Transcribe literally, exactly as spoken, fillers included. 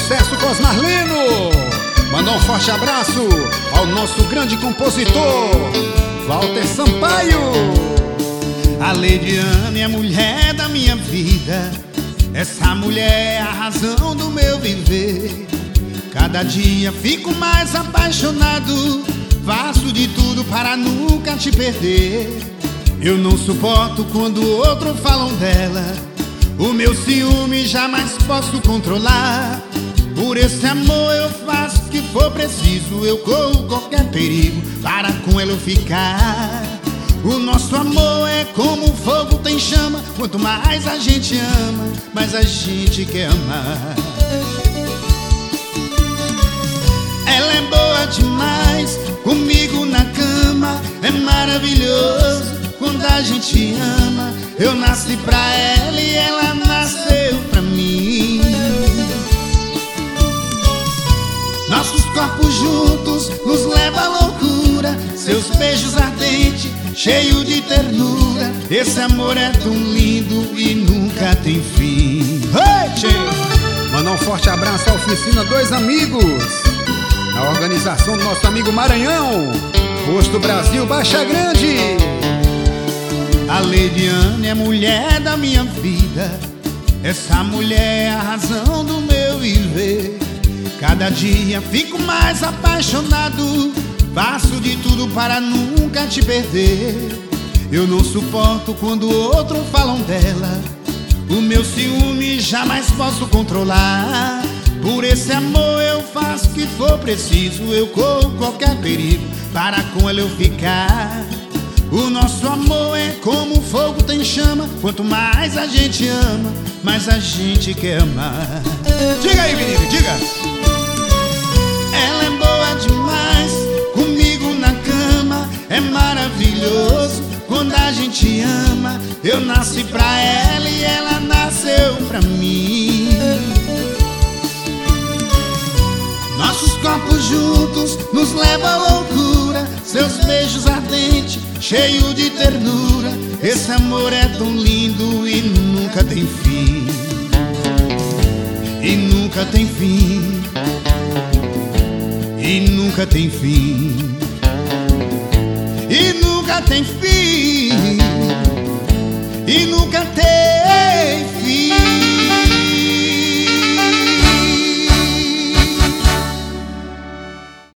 sucesso com os Marleno. Manda um forte abraço ao nosso grande compositor Walter Sampaio. A Leidiane é a mulher da minha vida. Essa mulher é a razão do meu viver. Cada dia fico mais apaixonado. Faço de tudo para nunca te perder. Eu não suporto quando outros falam dela. O meu ciúme jamais posso controlar. Por esse amor eu faço o que for preciso. Eu corro qualquer perigo para com ela eu ficar. O nosso amor é como fogo tem chama. Quanto mais a gente ama, mais a gente quer amar. Ela é boa demais, comigo na cama é maravilhoso. Quando a gente ama, eu nasci pra ela e ela nasceu pra mim. Nossos corpos juntos nos levam à loucura. Seus beijos ardentes, cheio de ternura. Esse amor é tão lindo e nunca tem fim. Hey, manda um forte abraço à Oficina Dois Amigos, a organização do nosso amigo Maranhão, Posto Brasil Baixa Grande. A Leidiane é a mulher da minha vida. Essa mulher é a razão do meu viver. Cada dia fico mais apaixonado. Faço de tudo para nunca te perder. Eu não suporto quando outros falam dela. O meu ciúme jamais posso controlar. Por esse amor eu faço o que for preciso. Eu corro qualquer perigo para com ela eu ficar. O nosso amor é como fogo tem chama. Quanto mais a gente ama, mais a gente quer amar. Diga aí, menino, diga. Ela é boa demais, comigo na cama é maravilhoso. Quando a gente ama, eu nasci pra ela e ela nasceu pra mim. Nossos corpos juntos nos levam à loucura. Seus beijos ardentes, cheio de ternura. Esse amor é tão lindo e nunca tem fim. E nunca tem fim. E nunca tem fim. E nunca tem fim.